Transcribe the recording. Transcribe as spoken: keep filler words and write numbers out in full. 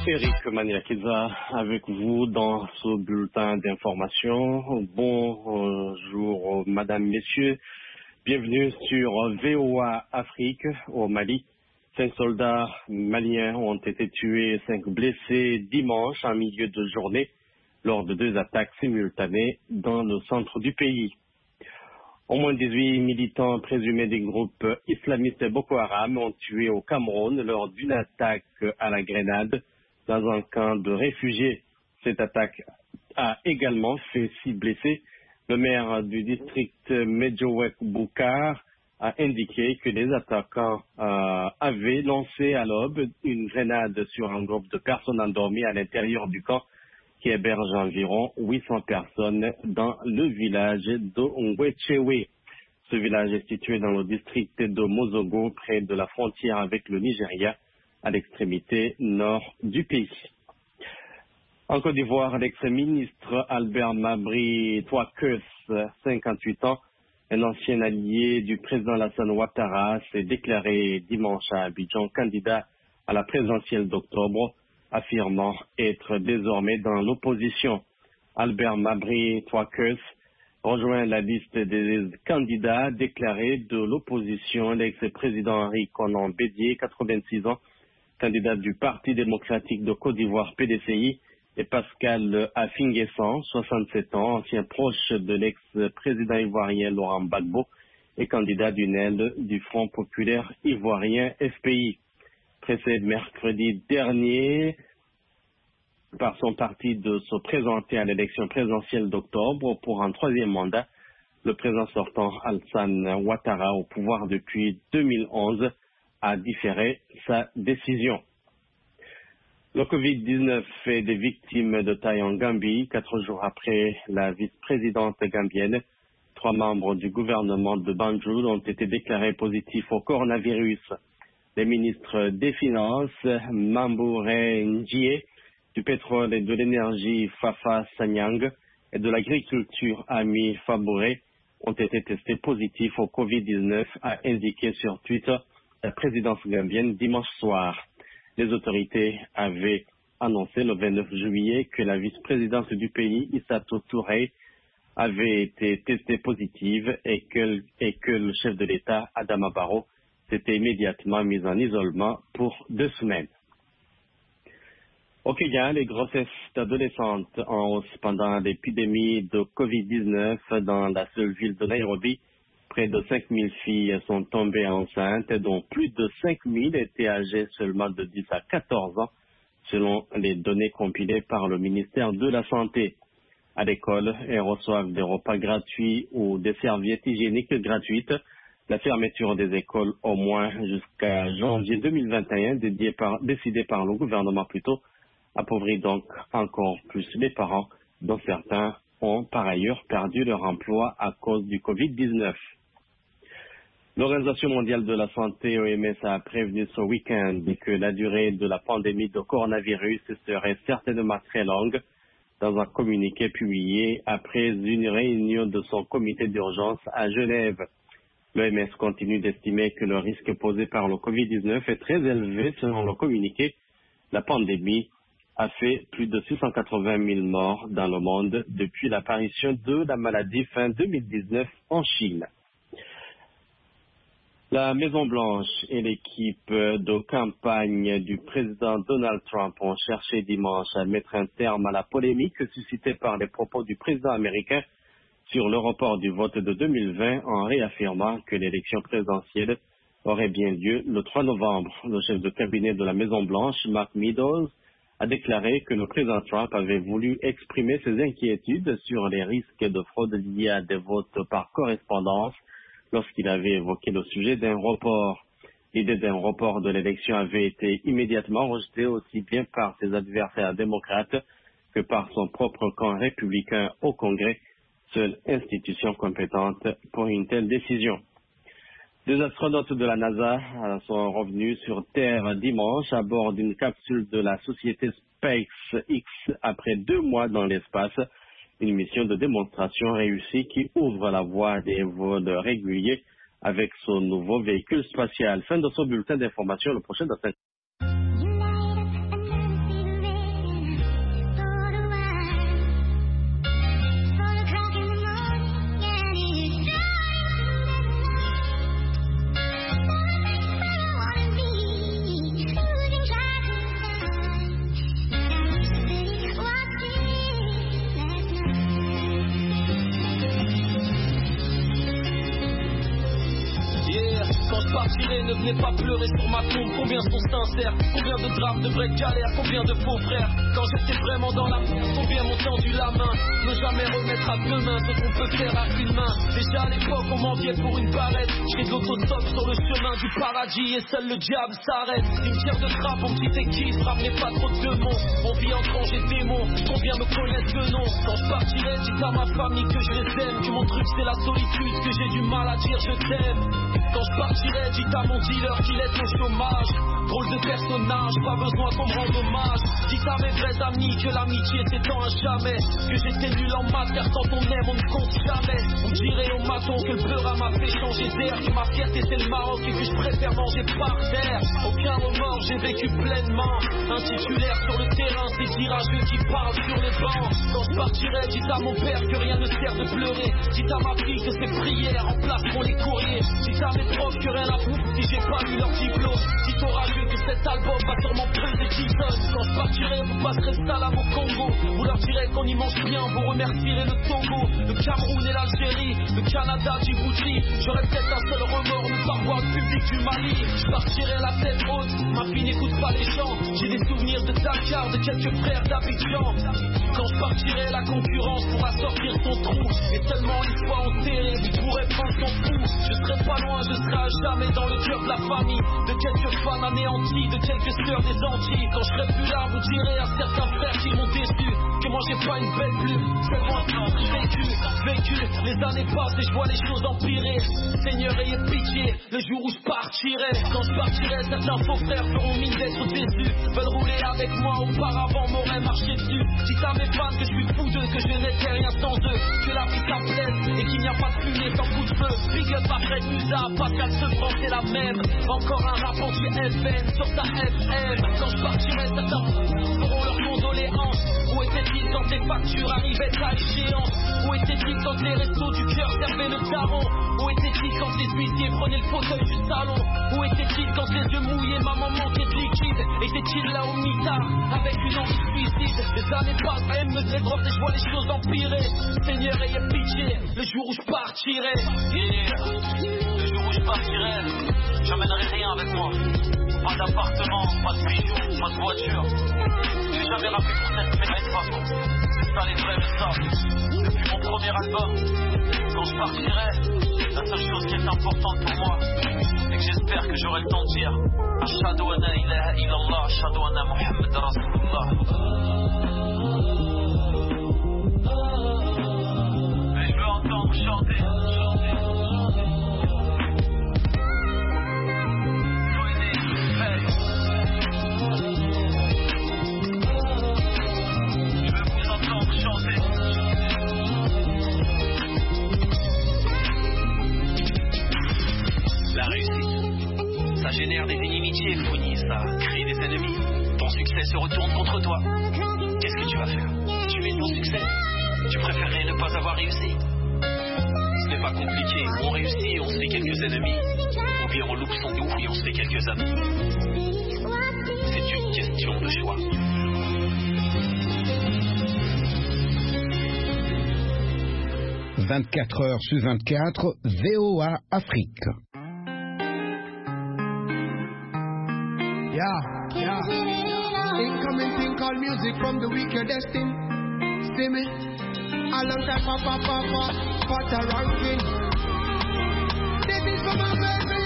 Eric Maniakiza avec vous dans ce bulletin d'information. Bonjour, madame, messieurs. Bienvenue sur V O A Afrique au Mali. Cinq soldats maliens ont été tués et cinq blessés dimanche en milieu de journée lors de deux attaques simultanées dans le centre du pays. Au moins dix-huit militants présumés des groupes islamistes Boko Haram ont tué au Cameroun lors d'une attaque à la grenade dans un camp de réfugiés. Cette attaque a également fait six blessés. Le maire du district Medjowek Boukar a indiqué que les attaquants euh, avaient lancé à l'aube une grenade sur un groupe de personnes endormies à l'intérieur du camp qui héberge environ huit cents personnes dans le village de Ngwechewe. Ce village est situé dans le district de Mozogo, près de la frontière avec le Nigeria, à l'extrémité nord du pays. En Côte d'Ivoire, l'ex-ministre Albert Mabry Touakeus, cinquante-huit ans, un ancien allié du président Alassane Ouattara, s'est déclaré dimanche à Abidjan candidat à la présidentielle d'octobre, affirmant être désormais dans l'opposition. Albert Mabry Touakeus rejoint la liste des candidats déclarés de l'opposition, l'ex-président Henri Konan Bédié, quatre-vingt-six ans, candidat du Parti démocratique de Côte d'Ivoire P D C I, et Pascal Affinguessan, soixante-sept ans, ancien proche de l'ex-président ivoirien Laurent Gbagbo et candidat d'une aile du Front populaire ivoirien F P I. Pressé mercredi dernier par son parti de se présenter à l'élection présidentielle d'octobre pour un troisième mandat, le président sortant Alassane Ouattara, au pouvoir depuis deux mille onze, a différé sa décision. Le covid dix-neuf fait des victimes de taille en Gambie. Quatre jours après la vice-présidente gambienne, trois membres du gouvernement de Banjul ont été déclarés positifs au coronavirus. Les ministres des Finances, Mamboure Ndiaye, du pétrole et de l'énergie, Fafa Sanyang, et de l'agriculture, Ami Fabouré, ont été testés positifs au covid dix-neuf, a indiqué sur Twitter la présidence gambienne dimanche soir. Les autorités avaient annoncé le vingt-neuf juillet que la vice-présidente du pays, Issatou Touré, avait été testée positive et que, et que le chef de l'État, Adama Barrow, s'était immédiatement mis en isolement pour deux semaines. Au Kenya, les grossesses d'adolescentes en hausse pendant l'épidémie de covid dix-neuf dans la seule ville de Nairobi. Près de cinq mille filles sont tombées enceintes, dont plus de cinq mille étaient âgées seulement de dix à quatorze ans, selon les données compilées par le ministère de la Santé. À l'école, elles reçoivent des repas gratuits ou des serviettes hygiéniques gratuites. La fermeture des écoles au moins jusqu'à janvier deux mille vingt et un, dédiée par, décidée par le gouvernement plutôt, appauvrit donc encore plus les parents, dont certains ont par ailleurs perdu leur emploi à cause du covid dix-neuf. L'Organisation mondiale de la santé, O M S, a prévenu ce week-end que la durée de la pandémie de coronavirus serait certainement très longue. Dans un communiqué publié après une réunion de son comité d'urgence à Genève, l'O M S continue d'estimer que le risque posé par le covid dix-neuf est très élevé. Selon le communiqué, la pandémie a fait plus de six cent quatre-vingt mille morts dans le monde depuis l'apparition de la maladie fin deux mille dix-neuf en Chine. La Maison-Blanche et l'équipe de campagne du président Donald Trump ont cherché dimanche à mettre un terme à la polémique suscitée par les propos du président américain sur le report du vote de deux mille vingt en réaffirmant que l'élection présidentielle aurait bien lieu le trois novembre. Le chef de cabinet de la Maison-Blanche, Mark Meadows, a déclaré que le président Trump avait voulu exprimer ses inquiétudes sur les risques de fraude liés à des votes par correspondance lorsqu'il avait évoqué le sujet d'un report. L'idée d'un report de l'élection avait été immédiatement rejetée aussi bien par ses adversaires démocrates que par son propre camp républicain au Congrès, seule institution compétente pour une telle décision. Deux astronautes de la NASA sont revenus sur Terre dimanche à bord d'une capsule de la société SpaceX après deux mois dans l'espace. Une mission de démonstration réussie qui ouvre la voie à des vols réguliers avec son nouveau véhicule spatial. Fin de ce bulletin d'information, le prochain dans cette... je partirai, ne venez pas pleurer sur ma tombe. Combien sont sincères, combien de drames, de vraies galères, combien de faux frères. Quand j'étais vraiment dans la merde, combien m'ont tendu la main. Ne jamais remettre à deux mains ce qu'on peut faire à une main. Déjà à l'époque on m'enviait pour une barrette. J'ai de l'autostop sur le chemin du paradis et seul le diable s'arrête. Une pierre de trappe, on quitte et quitte, ramenez pas trop de démons. On vit en tranche et démons, combien me connaissent le nom. Quand je partirai, dites à ma famille que je les aime, que mon truc c'est la solitude, que j'ai du mal à dire je t'aime. Quand je partirai, dites à mon dealer qu'il est au chômage. Drôle de personnage, pas besoin qu'on me rende hommage. Dites à mes vrais amis que l'amitié s'étend à jamais, que j'étais nul en maths car quand on aime on ne compte jamais. On dirait au maton que le beurre m'a fait changer d'air, que ma fierté c'est le Maroc et que je préfère manger par terre. Aucun remords, j'ai vécu pleinement. Un titulaire sur le terrain, c'est tirageux qui parle sur les bancs. Quand je partirai, dites à mon père que rien ne sert de pleurer. Dites à ma fille que ses prières remplaceront les courriers. Dites à mes profs que rien à foutre si j'ai pas eu leur diplôme. Dites au rageux que cet album va sûrement peser dix tonnes. Quand je partirai, vous passerez le salam au Congo. Vous leur direz qu'on y mange bien, vous remercierez le Togo, le Cameroun et l'Algérie, le Canada, Djibouti. J'aurais peut-être un seul remords, ne pas voir le public du Mali. Je partirai la tête haute, ma fille n'écoute pas les chants. J'ai des souvenirs de Dakar, de quelques frères d'Abidjan. Quand je partirai, la concurrence pourra sortir son trou. Et tellement une fois enterré, vous pourrez prendre son fou. Je serai pas loin, je serai à jamais dans le cœur de la famille. De quelques fans anéantis, de quelques sœurs des Antilles. Quand je serai plus là, vous direz à certains frères qui m'ont déçu que moi j'ai pas une belle plume, seulement vécu, vécu. Les années passent et je vois les choses empirer. Seigneur ayez pitié, le jour où je partirai. Quand je partirai, certains faux frères feront mine d'être déçus. Veulent rouler avec moi, auparavant m'auraient marché dessus. Dites à mes fans que je suis fou d'eux, que je n'étais rien sans eux, que la vie s'aplaise et qu'il n'y a pas de fumée sans coup de feu. Big up à Fred Musa, Pascal Sevran, c'est la même. Encore un rap anti-F N sur ta F M. Quand je partirai, certains feront leurs condoléances. Où était-il quand les factures arrivaient à échéance? Où était-il quand les restos du cœur servaient le daron? Où était-il quand les huissiers prenaient le fauteuil du salon? Où était-il quand les yeux mouillés, maman manquait de liquide? Était-il là au mitard avec une envie de suicide? Les années passent, la haine me déborde et je vois les choses empirer. Seigneur ayez pitié, le jour où je partirai. Yeah. Le jour où je partirai, j'emmènerai rien avec moi. Pas d'appartement, pas de bijoux, pas de voiture. J'ai jamais rappelé pour cette médaille de façon. C'est ça les vrais messages. Depuis mon premier album, quand je partirai, la seule chose qui est importante pour moi, c'est que j'espère que j'aurai le temps de dire Ashhadu anna ilaha illallah, Ashhadu anna Muhammad Rasulullah. Mais je veux entendre chanter, chanter. La réussite, ça génère des inimitiés, Founi, ça crée des ennemis. Ton succès se retourne contre toi. Qu'est-ce que tu vas faire? Tu es ton succès? Tu préférerais ne pas avoir réussi? Ce n'est pas compliqué. On réussit, on se fait quelques ennemis. Ou bien on loupe son doux et on se fait quelques amis. C'est une question de choix. vingt-quatre heures sur vingt-quatre, V O A Afrique. Yeah, yeah. Incoming thing called music from the wicked destined. See me? A long time, papa, papa, but a ranking. This is for my baby.